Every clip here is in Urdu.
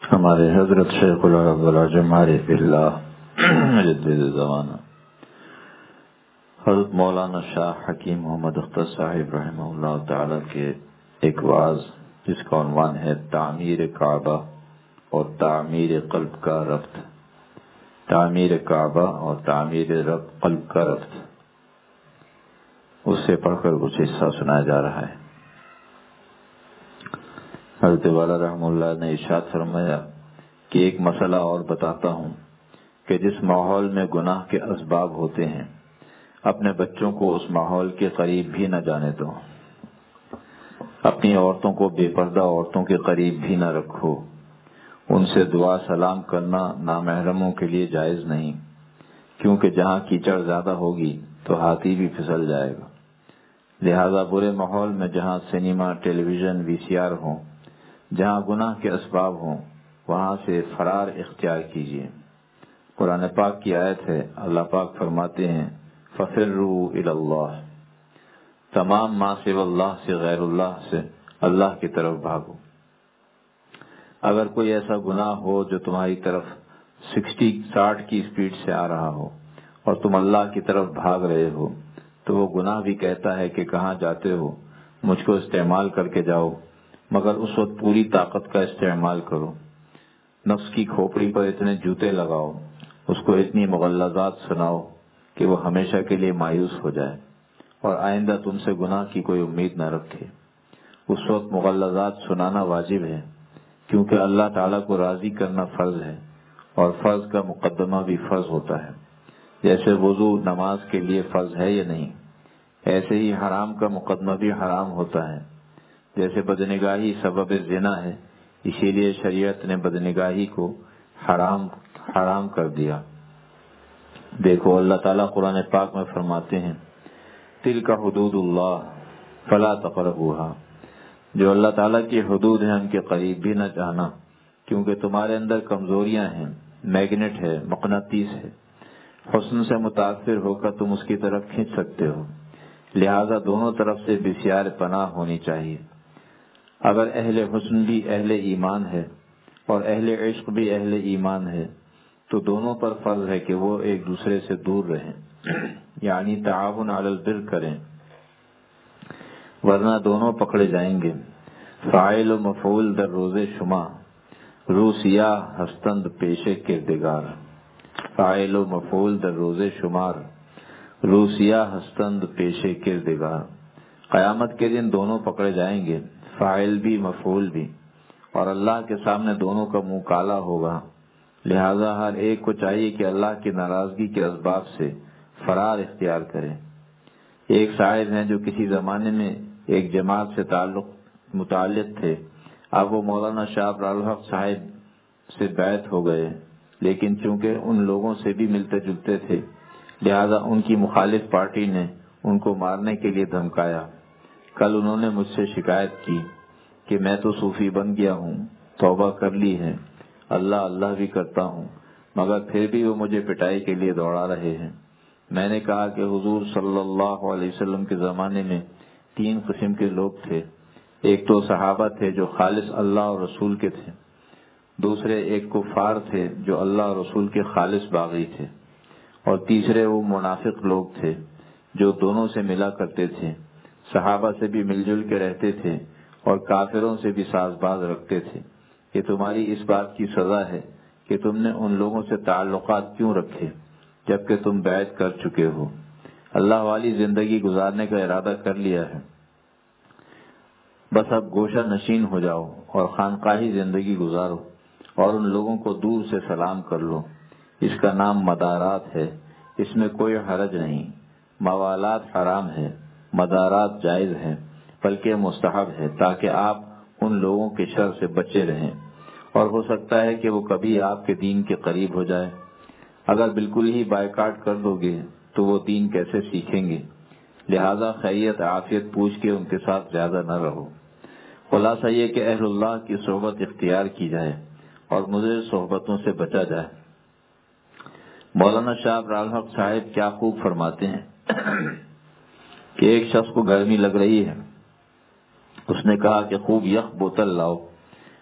ہمارے حضرت شیخ العرب عارف اللہ مجدد زمانہ حضرت مولانا شاہ حکیم محمد اختر صاحب رحمہ اللہ تعالی کے ایک وعظ جس کا عنوان ہے تعمیر کعبہ اور تعمیر قلب کا ربط، تعمیر کعبہ اور تعمیر قلب کا ربط، اس سے پڑھ کر کچھ حصہ سنایا جا رہا ہے۔ حضرت والا رحمہ اللہ نے ارشاد فرمایا کہ ایک مسئلہ اور بتاتا ہوں کہ جس ماحول میں گناہ کے اسباب ہوتے ہیں اپنے بچوں کو اس ماحول کے قریب بھی نہ جانے دو، اپنی عورتوں کو بے پردہ عورتوں کے قریب بھی نہ رکھو، ان سے دعا سلام کرنا نامحرموں کے لیے جائز نہیں، کیونکہ جہاں کیچڑ زیادہ ہوگی تو ہاتھی بھی پھسل جائے گا۔ لہذا برے ماحول میں جہاں cinema, television, V C R ہوں، جہاں گناہ کے اسباب ہوں، وہاں سے فرار اختیار کیجیے۔ قرآن پاک کی آیت ہے، اللہ پاک فرماتے ہیں فَفِرُّوا إِلَى اللَّهِ، تمام ما سوى اللہ سے، غیر اللہ سے اللہ کی طرف بھاگو۔ اگر کوئی ایسا گناہ ہو جو تمہاری طرف 60 کی اسپیڈ سے آ رہا ہو اور تم اللہ کی طرف بھاگ رہے ہو تو وہ گناہ بھی کہتا ہے کہ کہاں جاتے ہو، مجھ کو استعمال کر کے جاؤ، مگر اس وقت پوری طاقت کا استعمال کرو، نفس کی کھوپڑی پر اتنے جوتے لگاؤ، اس کو اتنی مغلظات سناؤ کہ وہ ہمیشہ کے لیے مایوس ہو جائے اور آئندہ تم سے گناہ کی کوئی امید نہ رکھے۔ اس وقت مغلظات سنانا واجب ہے، کیونکہ اللہ تعالیٰ کو راضی کرنا فرض ہے اور فرض کا مقدمہ بھی فرض ہوتا ہے۔ جیسے وضو نماز کے لیے فرض ہے یا نہیں، ایسے ہی حرام کا مقدمہ بھی حرام ہوتا ہے۔ جیسے بدنگاہی سبب زنا ہے، اسی لیے شریعت نے بدنگاہی کو حرام کر دیا۔ دیکھو اللہ تعالیٰ قرآن پاک میں فرماتے ہیں تِلْکَ حدود اللہ فلا تقربوها، جو اللہ تعالیٰ کی حدود ہیں ان کے قریب بھی نہ جانا، کیونکہ تمہارے اندر کمزوریاں ہیں، میگنیٹ ہے، مقناطیس ہے، حسن سے متاثر ہو کر تم اس کی طرف کھینچ سکتے ہو، لہذا دونوں طرف سے بسیار پناہ ہونی چاہیے۔ اگر اہل حسن بھی اہل ایمان ہے اور اہل عشق بھی اہل ایمان ہے تو دونوں پر فرض ہے کہ وہ ایک دوسرے سے دور رہیں، یعنی تعاون علی البر کریں، ورنہ دونوں پکڑے جائیں گے۔ فاعل و مفعول در روز شما، رو سیاہ ہستند پیشے کردگار، فاعل و مفعول در روز شمار، رو سیاہ ہستند پیشے کردگار۔ قیامت کے دن دونوں پکڑے جائیں گے، فاعل بھی مفعول بھی، اور اللہ کے سامنے دونوں کا منہ کالا ہوگا۔ لہذا ہر ایک کو چاہیے کہ اللہ کی ناراضگی کے اسباب سے فرار اختیار کرے۔ ایک شاعر ہیں جو کسی زمانے میں ایک جماعت سے متعلق تھے، اب وہ مولانا شاہ عبد الحق صاحب سے بیعت ہو گئے، لیکن چونکہ ان لوگوں سے بھی ملتے جلتے تھے لہذا ان کی مخالف پارٹی نے ان کو مارنے کے لیے دھمکایا۔ کل انہوں نے مجھ سے شکایت کی کہ میں تو صوفی بن گیا ہوں، توبہ کر لی ہے، اللہ اللہ بھی کرتا ہوں، مگر پھر بھی وہ مجھے پٹائی کے لیے دوڑا رہے ہیں۔ میں نے کہا کہ حضور صلی اللہ علیہ وسلم کے زمانے میں 3 قسم کے لوگ تھے، ایک تو صحابہ تھے جو خالص اللہ اور رسول کے تھے، دوسرے ایک کفار تھے جو اللہ اور رسول کے خالص باغی تھے، اور تیسرے وہ منافق لوگ تھے جو دونوں سے ملا کرتے تھے، صحابہ سے بھی مل جل کے رہتے تھے اور کافروں سے بھی ساز باز رکھتے تھے۔ کہ تمہاری اس بات کی سزا ہے کہ تم نے ان لوگوں سے تعلقات کیوں رکھے جبکہ تم بیعت کر چکے ہو، اللہ والی زندگی گزارنے کا ارادہ کر لیا ہے، بس اب گوشہ نشین ہو جاؤ اور خانقاہی زندگی گزارو اور ان لوگوں کو دور سے سلام کر لو۔ اس کا نام مدارات ہے، اس میں کوئی حرج نہیں، موالات حرام ہے، مدارات جائز ہے، بلکہ مستحب ہے، تاکہ آپ ان لوگوں کے شر سے بچے رہیں، اور ہو سکتا ہے کہ وہ کبھی آپ کے دین کے قریب ہو جائے۔ اگر بالکل ہی بائیکاٹ کر دو گے تو وہ دین کیسے سیکھیں گے؟ لہذا خیریت عافیت پوچھ کے ان کے ساتھ زیادہ نہ رہو۔ خلاصہ یہ کہ اہل اللہ کی صحبت اختیار کی جائے اور مضر صحبتوں سے بچا جائے۔ مولانا شاہ عبد الحق صاحب کیا خوب فرماتے ہیں کہ ایک شخص کو گرمی لگ رہی ہے، اس نے کہا کہ خوب یخ بوتل لاؤ،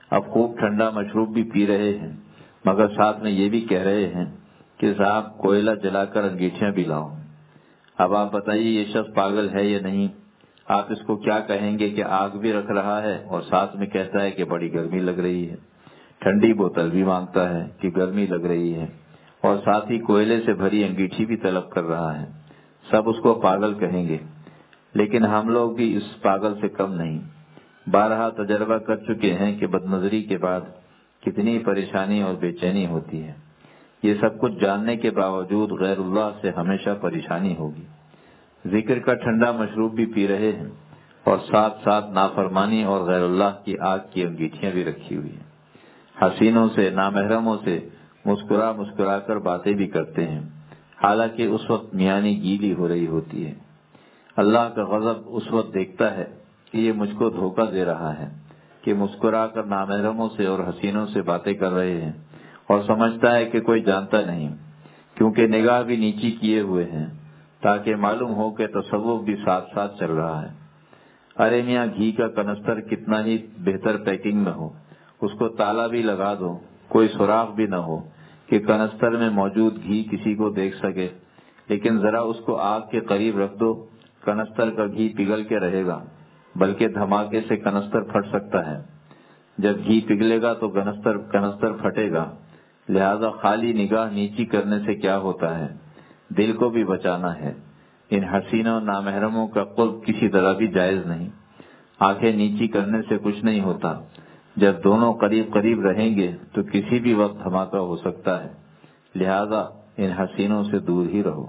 اب خوب ٹھنڈا مشروب بھی پی رہے ہیں، مگر ساتھ میں یہ بھی کہہ رہے ہیں کہ صاحب کوئلہ جلا کر انگیٹھیاں بھی لاؤ۔ اب آپ بتائیے یہ شخص پاگل ہے یا نہیں؟ آپ اس کو کیا کہیں گے کہ آگ بھی رکھ رہا ہے اور ساتھ میں کہتا ہے کہ بڑی گرمی لگ رہی ہے، ٹھنڈی بوتل بھی مانگتا ہے کہ گرمی لگ رہی ہے، اور ساتھ ہی کوئلے سے بھری انگیٹھی بھی طلب کر رہا ہے۔ سب اس کو پاگل کہیں گے، لیکن ہم لوگ بھی اس پاگل سے کم نہیں۔ بارہا تجربہ کر چکے ہیں کہ بد نظری کے بعد کتنی پریشانی اور بے چینی ہوتی ہے۔ یہ سب کچھ جاننے کے باوجود غیر اللہ سے ہمیشہ پریشانی ہوگی۔ ذکر کا ٹھنڈا مشروب بھی پی رہے ہیں اور ساتھ ساتھ نافرمانی اور غیر اللہ کی آگ کی انگیٹھیاں بھی رکھی ہوئی ہیں۔ حسینوں سے، نامحرموں سے مسکرا مسکرا کر باتیں بھی کرتے ہیں، حالانکہ اس وقت میانی گیلی ہو رہی ہوتی ہے۔ اللہ کا غضب اس وقت دیکھتا ہے کہ یہ مجھ کو دھوکہ دے رہا ہے کہ مسکرا کر نامحرموں سے اور حسینوں سے باتیں کر رہے ہیں، اور سمجھتا ہے کہ کوئی جانتا نہیں، کیونکہ نگاہ بھی نیچی کیے ہوئے ہیں تاکہ معلوم ہو کہ تصوف بھی ساتھ ساتھ چل رہا ہے۔ ارے میاں، گھی کا کنستر کتنا ہی بہتر پیکنگ میں ہو، اس کو تالا بھی لگا دو، کوئی سوراخ بھی نہ ہو کہ کنستر میں موجود گھی کسی کو دیکھ سکے، لیکن ذرا اس کو آگ کے قریب رکھ دو، کنستر کا گھی پگھل کے رہے گا، بلکہ دھماکے سے کنستر پھٹ سکتا ہے۔ جب گھی پگھلے گا تو کنستر پھٹے گا، لہذا خالی نگاہ نیچی کرنے سے کیا ہوتا ہے، دل کو بھی بچانا ہے۔ ان حسینوں نامحرموں کا قرب کسی طرح بھی جائز نہیں۔ آنکھیں نیچی کرنے سے کچھ نہیں ہوتا، جب دونوں قریب قریب رہیں گے تو کسی بھی وقت دھماکہ ہو سکتا ہے، لہذا ان حسینوں سے دور ہی رہو۔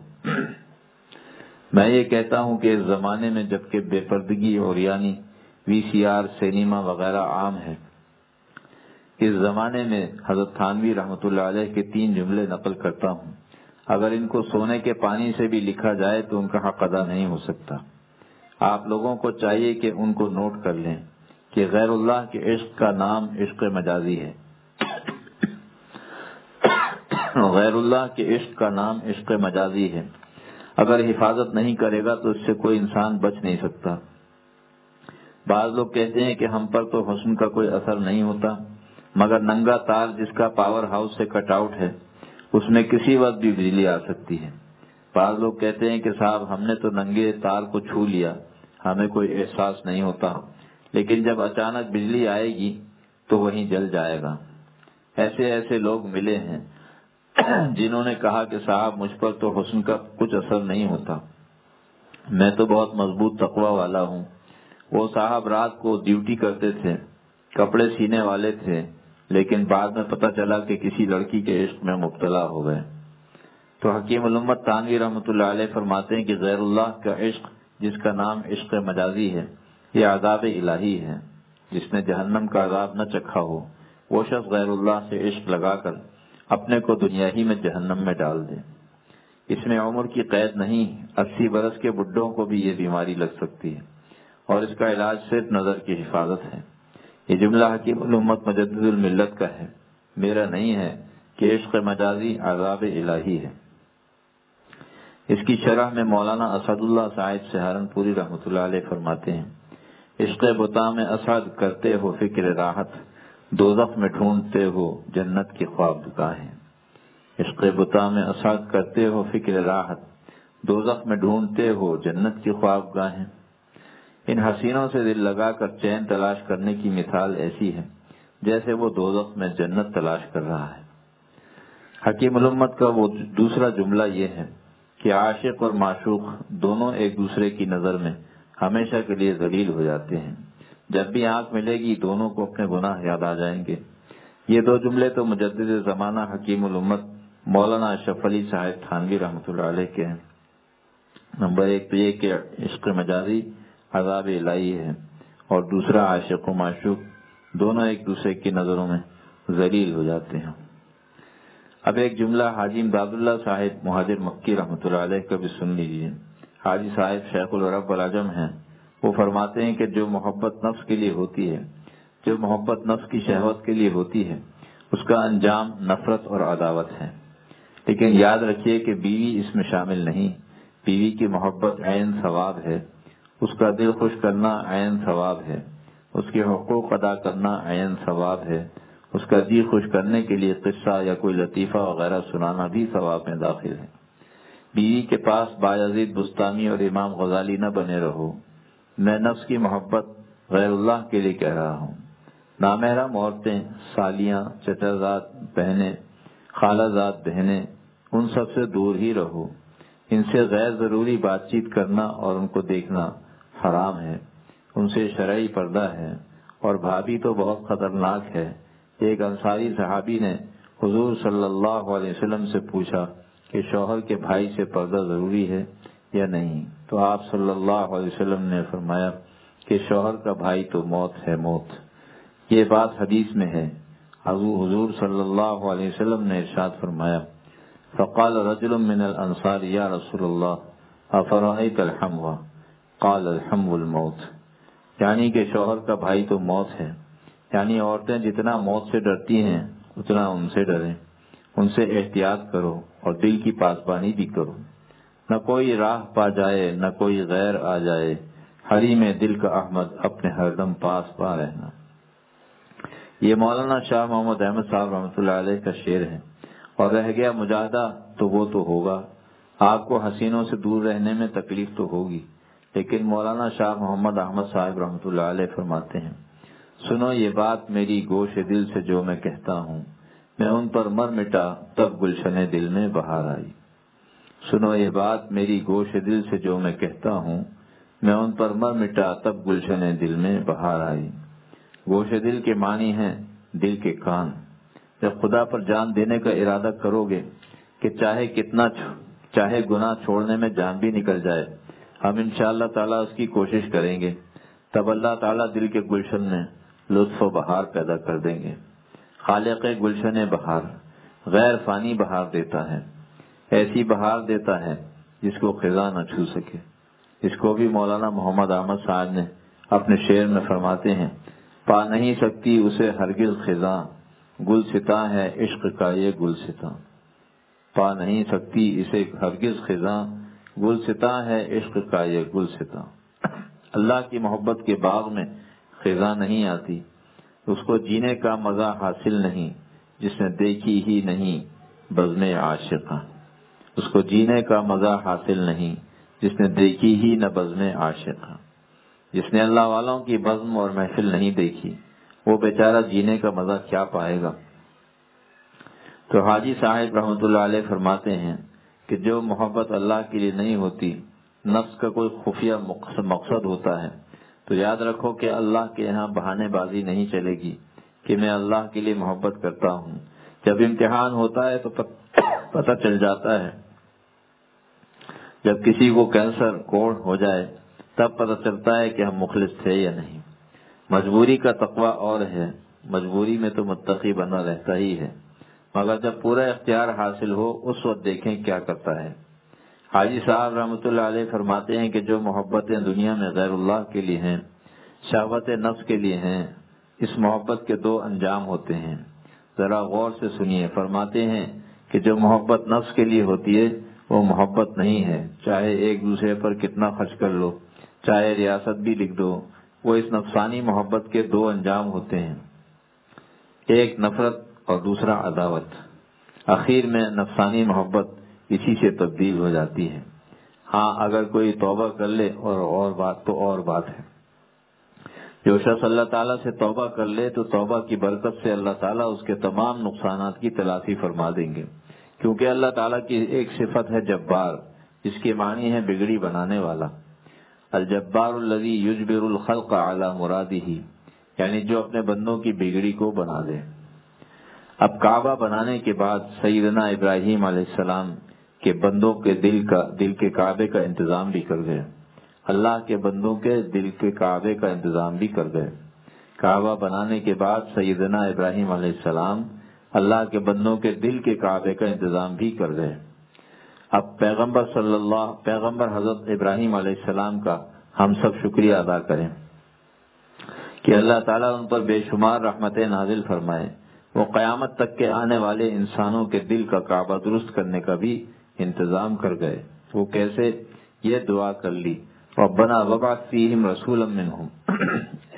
میں یہ کہتا ہوں کہ اس زمانے میں جبکہ بے پردگی اور یعنی وی سی آر، سینما وغیرہ عام ہے، اس زمانے میں حضرت تھانوی رحمۃ اللہ علیہ کے 3 جملے نقل کرتا ہوں، اگر ان کو سونے کے پانی سے بھی لکھا جائے تو ان کا حق ادا نہیں ہو سکتا۔ آپ لوگوں کو چاہیے کہ ان کو نوٹ کر لیں کہ غیر اللہ کے عشق کا نام عشق مجازی ہے۔ غیر اللہ کے عشق کا نام عشق مجازی ہے، اگر حفاظت نہیں کرے گا تو اس سے کوئی انسان بچ نہیں سکتا۔ بعض لوگ کہتے ہیں کہ ہم پر تو حسن کا کوئی اثر نہیں ہوتا، مگر ننگا تار جس کا پاور ہاؤس سے کٹ آؤٹ ہے، اس میں کسی وقت بھی بجلی آ سکتی ہے۔ بعض لوگ کہتے ہیں کہ صاحب ہم نے تو ننگے تار کو چھو لیا، ہمیں کوئی احساس نہیں ہوتا، لیکن جب اچانک بجلی آئے گی تو وہیں جل جائے گا۔ ایسے لوگ ملے ہیں جنہوں نے کہا کہ صاحب مجھ پر تو حسن کا کچھ اثر نہیں ہوتا، میں تو بہت مضبوط تقوی والا ہوں۔ وہ صاحب رات کو ڈیوٹی کرتے تھے، کپڑے سینے والے تھے، لیکن بعد میں پتہ چلا کہ کسی لڑکی کے عشق میں مبتلا ہو گئے۔ تو حکیم الامت تھانوی رحمۃ اللہ علیہ فرماتے ہیں کہ غیر اللہ کا عشق جس کا نام عشق مجازی ہے، یہ عذاب الہی ہے۔ جس نے جہنم کا عذاب نہ چکھا ہو، وہ شخص غیر اللہ سے عشق لگا کر اپنے کو دنیا ہی میں جہنم میں ڈال دے۔ اس میں عمر کی قید نہیں، 80 برس کے بڈھوں کو بھی یہ بیماری لگ سکتی ہے، اور اس کا علاج صرف نظر کی حفاظت ہے۔ یہ جملہ حکیم الامت مجدد الملت کا ہے، میرا نہیں ہے کہ عشق مجازی عذاب الہی ہے۔ اس کی شرح میں مولانا اسد اللہ صاحب سہارنپوری رحمۃ اللہ علیہ فرماتے ہیں، عشق بتا میں اسد کرتے ہو فکر راحت، دوزخ میں ڈھونڈتے ہو جنت کی خواب گاہیں۔ عشق بتا میں اسد کرتے ہو فکر راحت، دوزخ میں ڈھونڈتے ہو جنت کی خواب گاہیں۔ ان حسینوں سے دل لگا کر چین تلاش کرنے کی مثال ایسی ہے جیسے وہ دوزخ میں جنت تلاش کر رہا ہے۔ حکیم الامت کا وہ دوسرا جملہ یہ ہے کہ عاشق اور معشوق دونوں ایک دوسرے کی نظر میں ہمیشہ کے لیے ذلیل ہو جاتے ہیں، جب بھی آنکھ ملے گی دونوں کو اپنے گناہ یاد آ جائیں گے۔ یہ 2 جملے تو مجدد زمانہ حکیم الامت مولانا اشرف علی صاحب تھانوی رحمۃ اللہ علیہ کے ہیں۔ نمبر 1 تو یہ کہ عشق مجازی عذاب الہی ہے، اور دوسرا عاشق و معشوق دونوں ایک دوسرے کی نظروں میں ذلیل ہو جاتے ہیں۔ اب ایک جملہ حاجی امداد اللہ صاحب مہاجر مکی رحمۃ اللہ علیہ کا بھی سن لیجیے۔ حاجی صاحب شیخ العرب والعجم ہیں، وہ فرماتے ہیں کہ جو محبت نفس کے لیے ہوتی ہے، جو محبت نفس کی شہوت کے لیے ہوتی ہے، اس کا انجام نفرت اور عداوت ہے۔ لیکن یاد رکھیے کہ بیوی اس میں شامل نہیں، بیوی کی محبت عین ثواب ہے، اس کا دل خوش کرنا عین ثواب ہے، اس کے حقوق ادا کرنا عین ثواب ہے، اس کا جی خوش کرنے کے لیے قصہ یا کوئی لطیفہ وغیرہ سنانا بھی ثواب میں داخل ہے۔ بیوی کے پاس بایزید بستانی اور امام غزالی نہ بنے رہو۔ میں نفس کی محبت غیر اللہ کے لیے کہہ رہا ہوں۔ نامحرم عورتیں، سالیاں، چچا زاد بہنیں، خالہ زاد بہنیں، ان سب سے دور ہی رہو۔ ان سے غیر ضروری بات چیت کرنا اور ان کو دیکھنا حرام ہے، ان سے شرعی پردہ ہے، اور بھابھی تو بہت خطرناک ہے۔ ایک انصاری صحابی نے حضور صلی اللہ علیہ وسلم سے پوچھا کہ شوہر کے بھائی سے پردہ ضروری ہے یا نہیں، تو آپ صلی اللہ علیہ وسلم نے فرمایا کہ شوہر کا بھائی تو موت ہے، موت۔ یہ بات حدیث میں ہے۔ حضور صلی اللہ علیہ وسلم نے ارشاد فرمایا، فقال رجل من الانصار یا رسول اللہ افرأیت الحمو؟ قال الحمو الموت، یعنی کہ شوہر کا بھائی تو موت ہے، یعنی عورتیں جتنا موت سے ڈرتی ہیں اتنا ان سے ڈریں، ان سے احتیاط کرو اور دل کی پاسبانی بھی کرو، نہ کوئی راہ پا جائے نہ کوئی غیر آ جائے، حریم دل کا احمد اپنے ہر دم پاس پا رہنا۔ یہ مولانا شاہ محمد احمد صاحب رحمۃ اللہ علیہ کا شعر ہے، اور رہ گیا مجاہدہ تو وہ تو ہوگا۔ آپ کو حسینوں سے دور رہنے میں تکلیف تو ہوگی، لیکن مولانا شاہ محمد احمد صاحب رحمۃ اللہ علیہ فرماتے ہیں، سنو یہ بات میری گوش دل سے جو میں کہتا ہوں، میں ان پر مر مٹا تب گلشن دل میں بہار آئی۔ سنو یہ بات میری گوش دل سے جو میں کہتا ہوں، میں ان پر مر مٹا تب گلشن دل میں بہار آئی۔ گوش دل کے معنی ہیں دل کے کان۔ جب خدا پر جان دینے کا ارادہ کرو گے کہ چاہے گناہ چھوڑنے میں جان بھی نکل جائے، ہم انشاءاللہ تعالیٰ اس کی کوشش کریں گے، تب اللہ تعالیٰ دل کے گلشن میں لطف و بہار پیدا کر دیں گے۔ خالق گلشن بہار غیر فانی بہار دیتا ہے، ایسی بہار دیتا ہے جس کو خزاں نہ چھو سکے۔ اس کو بھی مولانا محمد احمد صاحب نے اپنے شعر میں فرماتے ہیں، پا نہیں سکتی اسے ہرگز خزاں، گلستاں ہے عشق کا یہ گلستاں۔ پا نہیں سکتی اسے ہرگز خزاں، گلستاں ہے عشق کا یہ گلستاں۔ اللہ کی محبت کے باغ میں خزاں نہیں آتی، اس کو جینے کا مزہ حاصل نہیں جس نے دیکھی ہی نہیں بزم عاشقاں۔ اس کو جینے کا مزہ حاصل نہیں جس نے دیکھی ہی نہ بزم عاشقاں۔ جس نے اللہ والوں کی بزم اور محفل نہیں دیکھی، وہ بیچارہ جینے کا مزہ کیا پائے گا۔ تو حاجی صاحب رحمۃ اللہ علیہ فرماتے ہیں کہ جو محبت اللہ کے لیے نہیں ہوتی، نفس کا کوئی خفیہ مقصد ہوتا ہے، تو یاد رکھو کہ اللہ کے یہاں بہانے بازی نہیں چلے گی کہ میں اللہ کے لیے محبت کرتا ہوں۔ جب امتحان ہوتا ہے تو پتہ چل جاتا ہے، جب کسی کو کینسر کوڑ ہو جائے تب پتہ چلتا ہے کہ ہم مخلص تھے یا نہیں۔ مجبوری کا تقویٰ اور ہے، مجبوری میں تو متقی بنا رہتا ہی ہے، مگر جب پورا اختیار حاصل ہو اس وقت دیکھیں کیا کرتا ہے۔ حاجی صاحب رحمۃ اللہ علیہ فرماتے ہیں کہ جو محبتیں دنیا میں غیر اللہ کے لیے ہیں، شہوت نفس کے لیے ہیں، اس محبت کے دو انجام ہوتے ہیں، ذرا غور سے سنیے۔ فرماتے ہیں کہ جو محبت نفس کے لیے ہوتی ہے وہ محبت نہیں ہے، چاہے ایک دوسرے پر کتنا خرچ کر لو، چاہے ریاست بھی لکھ دو، وہ اس نفسانی محبت کے دو انجام ہوتے ہیں، ایک نفرت اور دوسرا عداوت۔ آخر میں نفسانی محبت اسی سے تبدیل ہو جاتی ہے۔ ہاں اگر کوئی توبہ کر لے اور بات تو اور بات ہے۔ جو شخص اللہ تعالیٰ سے توبہ کر لے تو توبہ کی برکت سے اللہ تعالیٰ اس کے تمام نقصانات کی تلافی فرما دیں گے، کیونکہ اللہ تعالیٰ کی ایک صفت ہے جبار، جس کے معنی ہے بگڑی بنانے والا۔ الجبار الذی یجبر الخلق علی مرادہ، یعنی جو اپنے بندوں کی بگڑی کو بنا دے۔ اب کعبہ بنانے کے بعد سیدنا ابراہیم علیہ السلام کے بندوں کے دل کے کعبے کا انتظام بھی کر گئے، اللہ کے بندوں کے دل کے کعبے کا انتظام بھی کر گئے۔ کعبہ بنانے کے بعد سیدنا ابراہیم علیہ السلام اللہ کے بندوں کے دل کے کعبے کا انتظام بھی کر گئے۔ اب پیغمبر حضرت ابراہیم علیہ السلام کا ہم سب شکریہ ادا کریں کہ اللہ تعالیٰ ان پر بے شمار رحمتیں نازل فرمائے۔ وہ قیامت تک کے آنے والے انسانوں کے دل کا کعبہ درست کرنے کا بھی انتظام کر گئے۔ وہ کیسے؟ یہ دعا کر لی، ربنا وابعث فیہم رسولا منہم، اے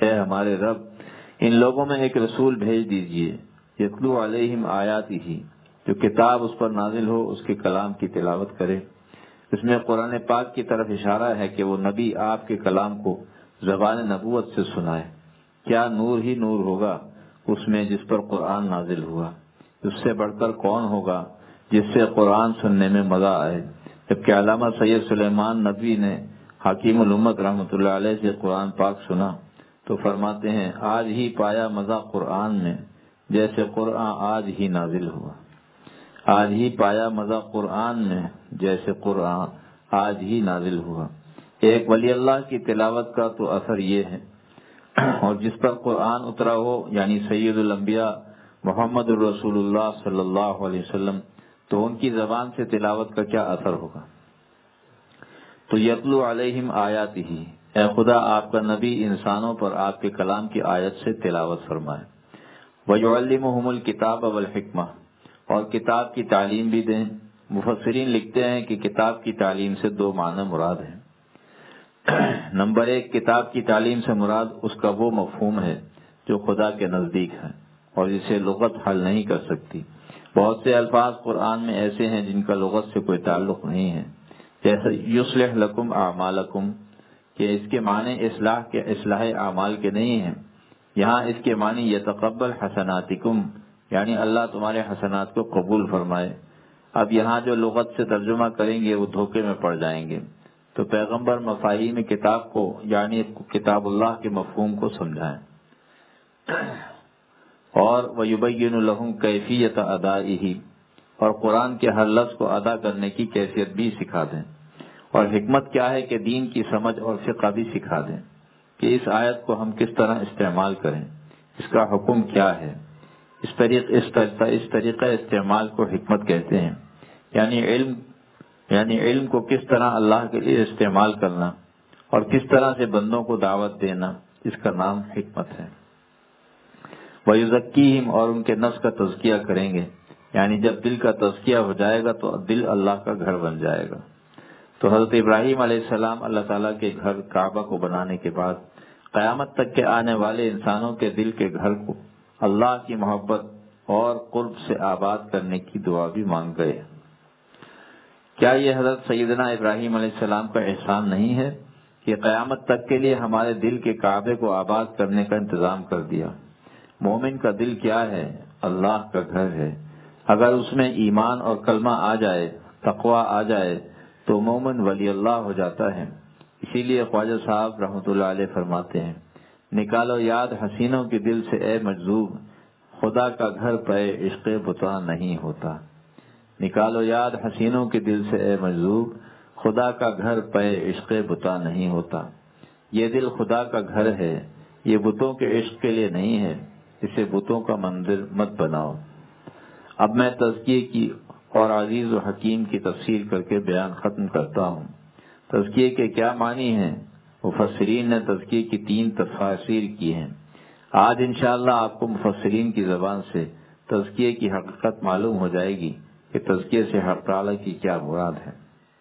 اے ہمارے رب ان لوگوں میں ایک رسول بھیج دیجئے یتلو علیہم آیاتہ، جو کتاب اس پر نازل ہو اس کے کلام کی تلاوت کرے۔ اس میں قرآن پاک کی طرف اشارہ ہے کہ وہ نبی آپ کے کلام کو زبان نبوت سے سنائے۔ کیا نور ہی نور ہوگا اس میں جس پر قرآن نازل ہوا، اس سے بڑھ کر کون ہوگا جس سے قرآن سننے میں مزہ آئے۔ جبکہ علامہ سید سلیمان ندوی نے حکیم الامت رحمۃ اللہ علیہ سے قرآن پاک سنا تو فرماتے ہیں آج ہی پایا مزہ قرآن میں جیسے قرآن آج ہی نازل ہوا۔ آج ہی پایا مزہ قرآن میں جیسے قرآن آج ہی نازل ہوا۔ ایک ولی اللہ کی تلاوت کا تو اثر یہ ہے، اور جس پر قرآن اترا ہو یعنی سید الانبیاء محمد الرسول اللہ صلی اللہ علیہ وسلم، تو ان کی زبان سے تلاوت کا کیا اثر ہوگا۔ تو یتلو علیہم آیاتہ، اے خدا آپ کا نبی انسانوں پر آپ کے کلام کی آیت سے تلاوت فرمائے۔ وَيُعَلِّمُهُمُ الْكِتَابَ وَالْحِکْمَةَ، اور کتاب کی تعلیم بھی دیں۔ مفسرین لکھتے ہیں کہ کتاب کی تعلیم سے دو معنی مراد ہیں۔ نمبر ایک، کتاب کی تعلیم سے مراد اس کا وہ مفہوم ہے جو خدا کے نزدیک ہے اور جسے لغت حل نہیں کر سکتی۔ بہت سے الفاظ قرآن میں ایسے ہیں جن کا لغت سے کوئی تعلق نہیں ہے، جیسے یصلح لکم اعمالکم، کہ اس کے معنی اصلاح اعمال کے نہیں ہیں۔ یہاں اس کے معنی یتقبل حسناتکم، یعنی اللہ تمہارے حسنات کو قبول فرمائے۔ اب یہاں جو لغت سے ترجمہ کریں گے وہ دھوکے میں پڑ جائیں گے، تو پیغمبر مفاہیم کتاب کو یعنی کتاب اللہ کے مفہوم کو سمجھائیں، اور وَيُبَيِّنُ لَهُمْ كَيْفِيَّةَ أَدَائِهِ، اور قرآن کے ہر لفظ کو ادا کرنے کی کیفیت بھی سکھا دیں۔ اور حکمت کیا ہے کہ دین کی سمجھ اور فقہ بھی سکھا دیں کہ اس آیت کو ہم کس طرح استعمال کریں، اس کا حکم کیا ہے۔ اس طریقہ استعمال کو حکمت کہتے ہیں، یعنی علم کو کس طرح اللہ کے لیے استعمال کرنا اور کس طرح سے بندوں کو دعوت دینا، اس کا نام حکمت ہے۔ وَيُزَكِّيهِمْ، اور ان کے نفس کا تزکیہ کریں گے، یعنی جب دل کا تزکیہ ہو جائے گا تو دل اللہ کا گھر بن جائے گا۔ تو حضرت ابراہیم علیہ السلام اللہ تعالیٰ کے گھر کعبہ کو بنانے کے بعد قیامت تک کے آنے والے انسانوں کے دل کے گھر کو اللہ کی محبت اور قرب سے آباد کرنے کی دعا بھی مانگ گئے۔ کیا یہ حضرت سیدنا ابراہیم علیہ السلام کا احسان نہیں ہے کہ قیامت تک کے لیے ہمارے دل کے کعبے کو آباد کرنے کا انتظام کر دیا۔ مومن کا دل کیا ہے؟ اللہ کا گھر ہے۔ اگر اس میں ایمان اور کلمہ آ جائے، تقویٰ آ جائے تو مومن ولی اللہ ہو جاتا ہے۔ اسی لیے خواجہ صاحب رحمۃ اللہ علیہ فرماتے ہیں، نکالو یاد حسینوں کے دل سے اے مجذوب، خدا کا گھر پے عشق بتا نہیں ہوتا۔ نکالو یاد حسینوں کے دل سے اے مجذوب، خدا کا گھر پے عشق بتا نہیں ہوتا۔ یہ دل خدا کا گھر ہے، یہ بتوں کے عشق کے لیے نہیں ہے، اسے بتوں کا مندر مت بناؤ۔ اب میں تزکیے کی اور عزیز و حکیم کی تفسیر کر کے بیان ختم کرتا ہوں۔ تزکیے کے کیا معنی ہیں؟ مفسرین نے تزکیے کی 3 تفاسیر کی ہیں۔ آج انشاءاللہ آپ کو مفسرین کی زبان سے تزکیے کی حقیقت معلوم ہو جائے گی کہ تزکیے سے حق تعالی کی کیا مراد ہے۔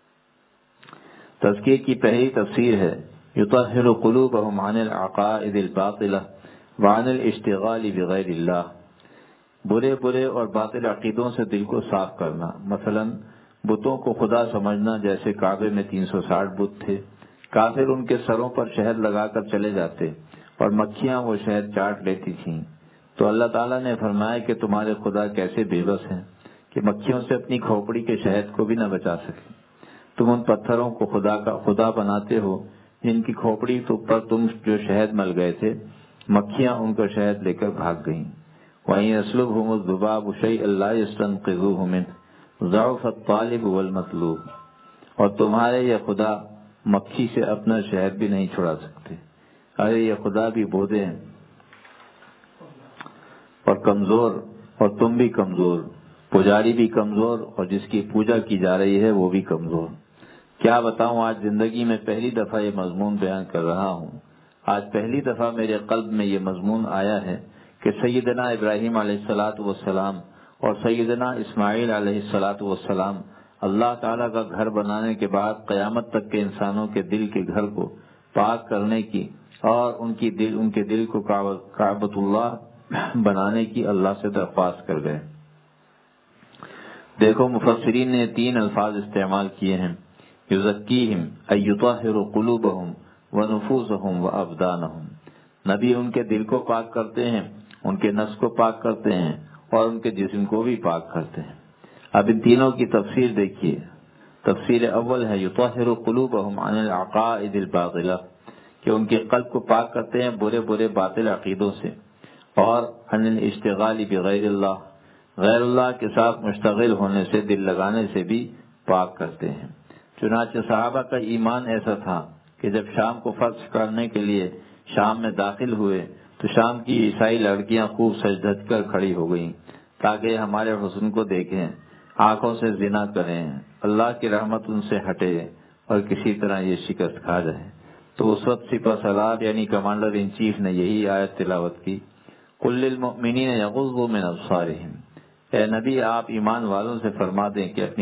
تزکیے کی پہلی تفسیر ہے یطہر قلوبہم عن العقائد الباطلہ وعن الاشتغال بغیر اللہ، برے اور باطل عقیدوں سے دل کو صاف کرنا۔ مثلا بتوں کو خدا سمجھنا، جیسے کعبے میں 360 بت تھے، کافر ان کے سروں پر شہد لگا کر چلے جاتے اور مکھیاں وہ شہد چاٹ لیتی تھیں، تو اللہ تعالیٰ نے فرمایا کہ تمہارے خدا کیسے بے بس ہیں کہ مکھیوں سے اپنی کھوپڑی کے شہد کو بھی نہ بچا سکے۔ تم ان پتھروں کو خدا بناتے ہو جن کی کھوپڑی پر تم جو شہد مل گئے تھے، مکھیاں ان کا شہد لے کر بھاگ گئیں۔ وَإِنْ يَسْلُبْهُمُ الذُّبَابُ شَيْئًا لَا يَسْتَنقِذُوهُ مِنْهُ ضَعُفَ الطَّالِبُ وَالْمَطْلُوبُ، اور تمہارے یہ خدا مکھی سے اپنا شہد بھی نہیں چھڑا سکتے۔ ارے یہ خدا بھی بودے ہیں اور کمزور، اور تم بھی کمزور، پجاری بھی کمزور، اور جس کی پوجا کی جا رہی ہے وہ بھی کمزور۔ کیا بتاؤں، آج زندگی میں پہلی دفعہ یہ مضمون بیان کر رہا ہوں۔ آج پہلی دفعہ میرے قلب میں یہ مضمون آیا ہے کہ سیدنا ابراہیم علیہ السلام اور سیدنا اسماعیل علیہ السلام اللہ تعالیٰ کا گھر بنانے کے بعد قیامت تک کے انسانوں کے دل کے گھر کو پاک کرنے کی اور ان کے دل کو کعبۃ اللہ بنانے کی اللہ سے درخواست کر گئے۔ دیکھو مفسرین نے 3 الفاظ استعمال کیے ہیں، یزکیہم ای یطہر قلوبہم ونفوسہم وابدانہم۔ نبی ان کے دل کو پاک کرتے ہیں، ان کے نفس کو پاک کرتے ہیں اور ان کے جسم کو بھی پاک کرتے ہیں۔ اب ان تینوں کی تفسیر دیکھیے۔ تفسیر اول ہے یطہر قلوبہم عن العقائد الباطلہ، کہ ان کے قلب کو پاک کرتے ہیں برے برے باطل عقیدوں سے، اور عن الاشتغال بغیر اللہ، غیر اللہ کے ساتھ مشتغل ہونے سے، دل لگانے سے بھی پاک کرتے ہیں۔ چنانچہ صحابہ کا ایمان ایسا تھا کہ جب شام کو فتح کرنے کے لیے شام میں داخل ہوئے تو شام کی عیسائی لڑکیاں خوب سج دھج کر کھڑی ہو گئیں تاکہ ہمارے حسن کو دیکھیں، آنکھوں سے زنا کریں، اللہ کی رحمت ان سے ہٹے اور کسی طرح یہ شکست کھا جائے۔ تو اس وقت سپہ سالار یعنی کمانڈر ان چیف نے یہی آیت تلاوت کی، قل للمؤمنین یغضوا من ابصارہم، اے نبی آپ ایمان والوں سے فرما دیں کہ اپنی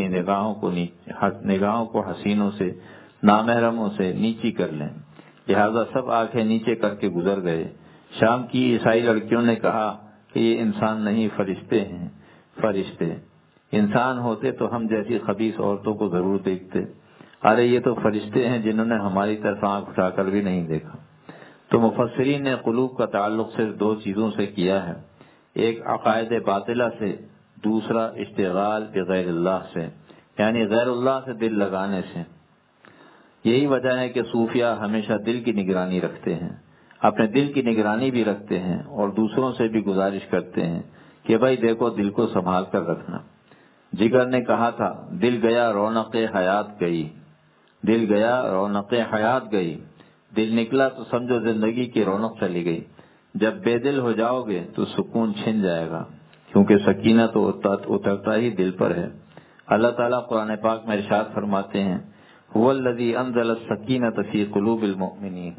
نگاہوں کو حسینوں سے، نامحرموں سے نیچی کر لیں۔ لہذا سب آنکھیں نیچے کر کے گزر گئے۔ شام کی عیسائی لڑکیوں نے کہا کہ یہ انسان نہیں، فرشتے ہیں۔ فرشتے انسان ہوتے تو ہم جیسی خبیث عورتوں کو ضرور دیکھتے، ارے یہ تو فرشتے ہیں جنہوں نے ہماری طرف آنکھ اٹھا کر بھی نہیں دیکھا۔ تو مفسرین نے قلوب کا تعلق صرف 2 چیزوں سے کیا ہے، ایک عقائد باطلہ سے، دوسرا اشتغال بغیر اللہ سے، یعنی غیر اللہ سے دل لگانے سے۔ یہی وجہ ہے کہ صوفیہ ہمیشہ دل کی نگرانی رکھتے ہیں، اپنے دل کی نگرانی بھی رکھتے ہیں اور دوسروں سے بھی گزارش کرتے ہیں کہ بھائی دیکھو دل کو سنبھال کر رکھنا۔ جگر نے کہا تھا دل گیا رونق حیات گئی، دل گیا رونق حیات گئی، دل نکلا تو سمجھو زندگی کی رونق چلی گئی۔ جب بے دل ہو جاؤ گے تو سکون چھن جائے گا، کیونکہ سکینہ تو اترتا ہی دل پر ہے۔ اللہ تعالیٰ قرآن پاک میں ارشاد فرماتے ہیں هو الذی انزل السکینۃ فی قلوب المؤمنین،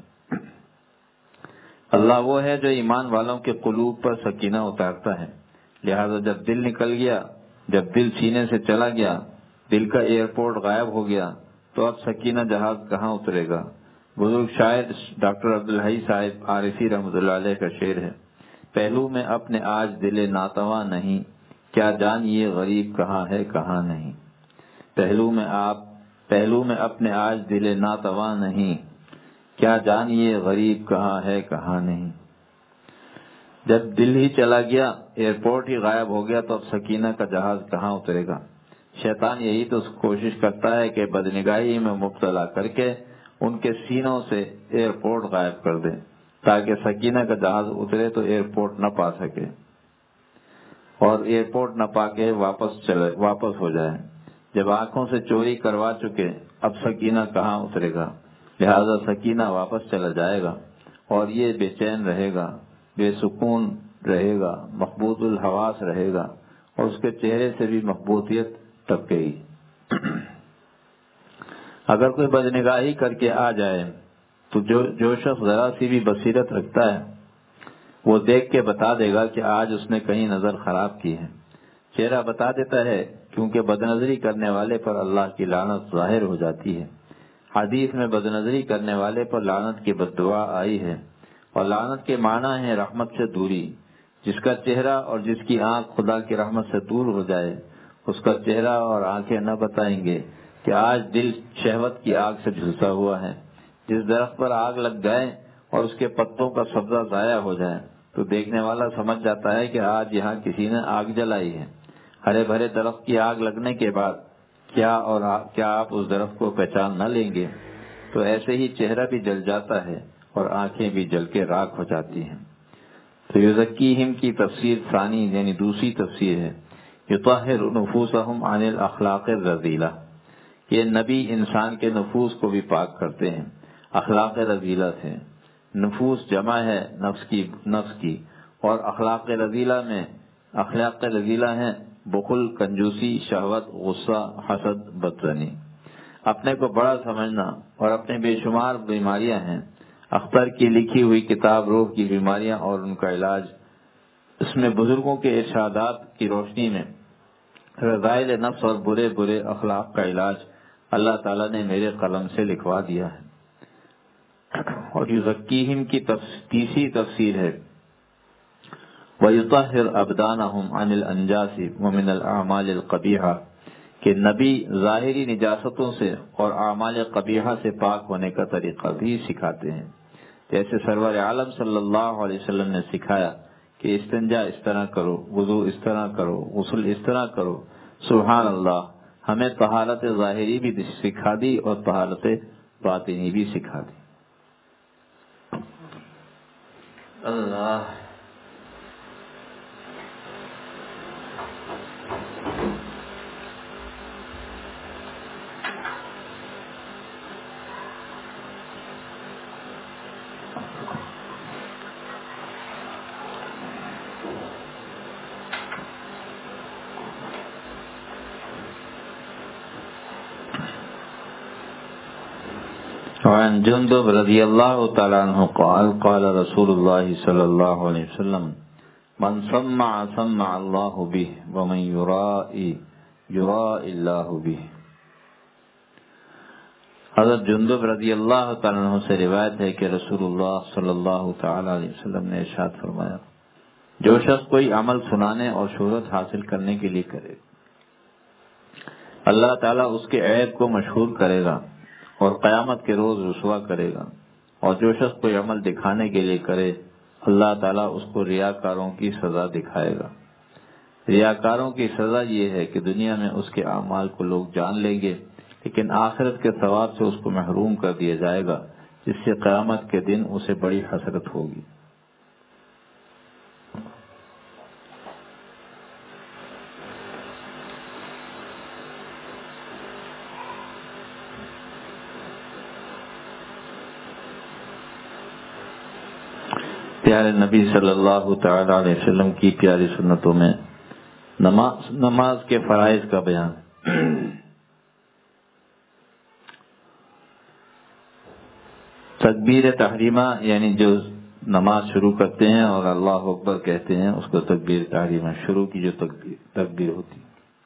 اللہ وہ ہے جو ایمان والوں کے قلوب پر سکینہ اتارتا ہے۔ لہذا جب دل نکل گیا، جب دل سینے سے چلا گیا، دل کا ایئرپورٹ غائب ہو گیا، تو اب سکینہ جہاز کہاں اترے گا؟ بزرگ شاعر ڈاکٹر عبدالحی صاحب عارفی رحمۃ اللہ علیہ کا شعر ہے، پہلو میں اپنے آج دل ناتواں نہیں، کیا جان یہ غریب کہاں ہے کہاں نہیں۔ پہلو میں اپنے آج دل ناتواں نہیں، کیا جان یہ غریب کہاں ہے کہاں نہیں۔ جب دل ہی چلا گیا، ایئرپورٹ ہی غائب ہو گیا، تو اب سکینہ کا جہاز کہاں اترے گا؟ شیطان یہی تو کوشش کرتا ہے کہ بدنگاہی میں مبتلا کر کے ان کے سینوں سے ایئرپورٹ غائب کر دے، تاکہ سکینہ کا جہاز اترے تو ایئرپورٹ نہ پا سکے، اور ایئرپورٹ نہ پا کے واپس ہو جائے۔ جب آنکھوں سے چوری کروا چکے، اب سکینہ کہاں اترے گا؟ لہذا سکینہ واپس چلا جائے گا اور یہ بے چین رہے گا، بے سکون رہے گا، مخبوط الحواس رہے گا، اور اس کے چہرے سے بھی مخبوطیت ٹپ گئی۔ اگر کوئی بدنگاہی کر کے آ جائے تو جو شخص ذرا سی بھی بصیرت رکھتا ہے وہ دیکھ کے بتا دے گا کہ آج اس نے کہیں نظر خراب کی ہے۔ چہرہ بتا دیتا ہے، کیونکہ بدنظری کرنے والے پر اللہ کی لعنت ظاہر ہو جاتی ہے۔ حدیث میں بدنظری کرنے والے پر لعنت کی بد دعا آئی ہے، اور لعنت کے معنی ہے رحمت سے دوری۔ جس کا چہرہ اور جس کی آنکھ خدا کی رحمت سے دور ہو جائے، اس کا چہرہ اور آنکھیں نہ بتائیں گے کہ آج دل شہوت کی آگ سے جھلسا ہوا ہے۔ جس درخت پر آگ لگ جائے اور اس کے پتوں کا سبزہ ضائع ہو جائے تو دیکھنے والا سمجھ جاتا ہے کہ آج یہاں کسی نے آگ جلائی ہے۔ ہرے بھرے درخت کی آگ لگنے کے بعد کیا آپ اس درخت کو پہچان نہ لیں گے؟ تو ایسے ہی چہرہ بھی جل جاتا ہے اور آنکھیں بھی جل کے راکھ ہو جاتی ہیں۔ تو یزکیہم کی تفسیر ثانی یعنی دوسری تفسیر ہے یطہر نفوسہم عن الاخلاق الرذیلہ، یہ نبی انسان کے نفوس کو بھی پاک کرتے ہیں اخلاق رذیلہ سے۔ نفوس جمع ہے نفس کی، اور اخلاق رذیلہ ہیں بخل، کنجوسی، شہوت، غصہ، حسد، بدزنی، اپنے کو بڑا سمجھنا، اور اپنے بے شمار بیماریاں ہیں۔ اختر کی لکھی ہوئی کتاب روح کی بیماریاں اور ان کا علاج، اس میں بزرگوں کے ارشادات کی روشنی میں رذائل نفس اور برے برے اخلاق کا علاج اللہ تعالیٰ نے میرے قلم سے لکھوا دیا ہے، اور یزکیہم کی تیسری تفسیر ہے وَيُطَهِّرْ أَبْدَانَهُمْ عَنِ الْأَنْجَاسِ وَمِنَ الْأَعْمَالِ الْقَبِيحَةِ کہ نبی ظاہری نجاستوں سے اور اعمال قبیحہ سے پاک ہونے کا طریقہ بھی سکھاتے ہیں. جیسے سرور عالم صلی اللہ علیہ وسلم نے سکھایا کہ استنجا اس طرح کرو، وضو اس طرح کرو، غسل اس طرح کرو. سبحان اللہ، ہمیں طہارت ظاہری بھی سکھا دی اور طہارت باطنی بھی سکھا دی. اللہ وعن جندب رضی اللہ تعالی عنہ قال قال رسول اللہ صلی اللہ علیہ وسلم من سمع سمع اللہ به ومن یرائی یرائی اللہ به. حضرت جندب رضی اللہ تعالی عنہ سے روایت ہے کہ رسول اللہ صلی اللہ تعالی علیہ وسلم نے ارشاد فرمایا جو شخص کوئی عمل سنانے اور شہرت حاصل کرنے کے لیے کرے اللہ تعالیٰ اس کے عیب کو مشہور کرے گا اور قیامت کے روز رسوا کرے گا. اور جو شخص کوئی عمل دکھانے کے لیے کرے اللہ تعالیٰ اس کو ریاکاروں کی سزا دکھائے گا. ریاکاروں کی سزا یہ ہے کہ دنیا میں اس کے اعمال کو لوگ جان لیں گے لیکن آخرت کے ثواب سے اس کو محروم کر دیا جائے گا جس سے قیامت کے دن اسے بڑی حسرت ہوگی. پیارے نبی صلی اللہ تعالی علیہ وسلم کی پیاری سنتوں میں نماز کے فرائض کا بیان. تکبیر تحریمہ یعنی جو نماز شروع کرتے ہیں اور اللہ اکبر کہتے ہیں اس کو تکبیر تحریمہ، شروع کی جو تکبیر ہوتی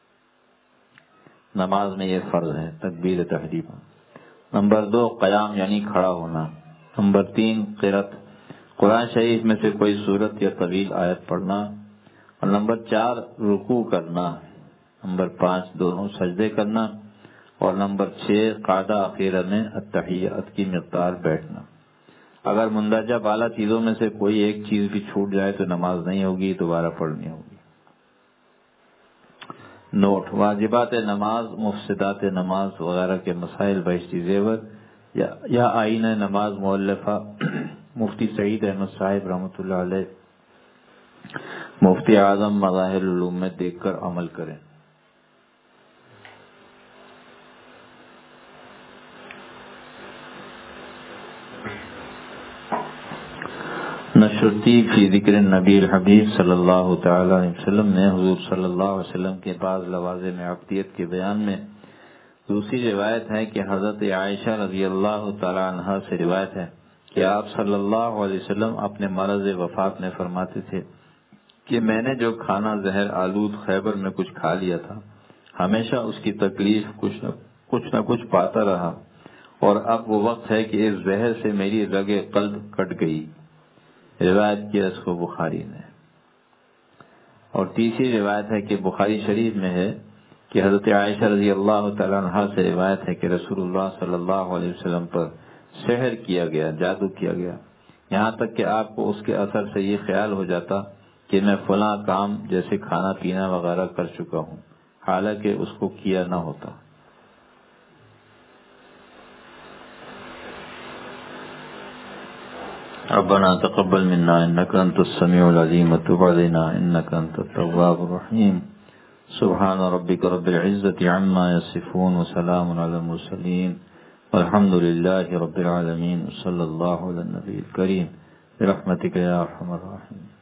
نماز میں یہ فرض ہے تکبیر تحریمہ. نمبر 2 قیام یعنی کھڑا ہونا. نمبر 3 قرأت، قرآن شریف میں سے کوئی سورت یا طویل آیت پڑھنا. اور نمبر 4 رکوع کرنا. نمبر 5 دونوں سجدے کرنا. اور نمبر 6 قاعدہ اخیرہ میں التحیات کی مقدار بیٹھنا. اگر مندرجہ بالا چیزوں میں سے کوئی ایک چیز بھی چھوٹ جائے تو نماز نہیں ہوگی، دوبارہ پڑھنی ہوگی. نوٹ: واجبات نماز، مفسدات نماز وغیرہ کے مسائل بہشتی زیور یا آئین نماز مؤلفہ مفتی سعید احمد صاحب رحمۃ اللہ علیہ مفتی اعظم مظاہر العلوم میں دیکھ کر عمل کریں. نشرتی فی ذکر النبی الحبیب صلی اللہ تعالی علیہ وسلم نے حضور صلی اللہ علیہ وسلم کے بعض لوازم عبدیت کے بیان میں دوسری روایت ہے کہ حضرت عائشہ رضی اللہ تعالی عنہا سے روایت ہے کہ آپ صلی اللہ علیہ وسلم اپنے مرض وفات میں فرماتے تھے کہ میں نے جو کھانا زہر آلود خیبر میں کچھ کھا لیا تھا ہمیشہ اس کی تکلیف کچھ نہ کچھ پاتا رہا، اور اب وہ وقت ہے کہ اس زہر سے میری رگ قلب کٹ گئی. روایت کی رسخ بخاری نے. اور تیسری روایت ہے کہ بخاری شریف میں ہے کہ حضرت عائشہ رضی اللہ تعالیٰ عنہ سے روایت ہے کہ رسول اللہ صلی اللہ علیہ وسلم پر سحر کیا گیا، جادو کیا گیا، یہاں تک کہ آپ کو اس کے اثر سے یہ خیال ہو جاتا کہ میں فلاں کام جیسے کھانا پینا وغیرہ کر چکا ہوں، حالانکہ اس کو کیا نہ ہوتا. ربنا تقبل منا انك انت السميع العليم وتب علينا انك انت التواب الرحيم. سبحان ربك رب العزة عما يصفون وسلام على المرسلين والحمد لله رب العالمين. صلى الله على النبي الكريم برحمتك يا ارحم الراحمين.